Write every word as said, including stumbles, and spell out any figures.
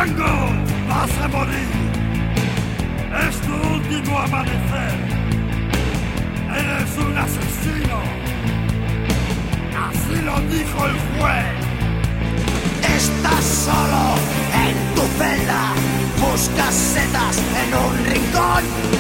Django, vas a morir. Es tu último amanecer. Eres un asesino. Así lo dijo el juez. Estás solo en tu celda. Buscas setas en un rincón.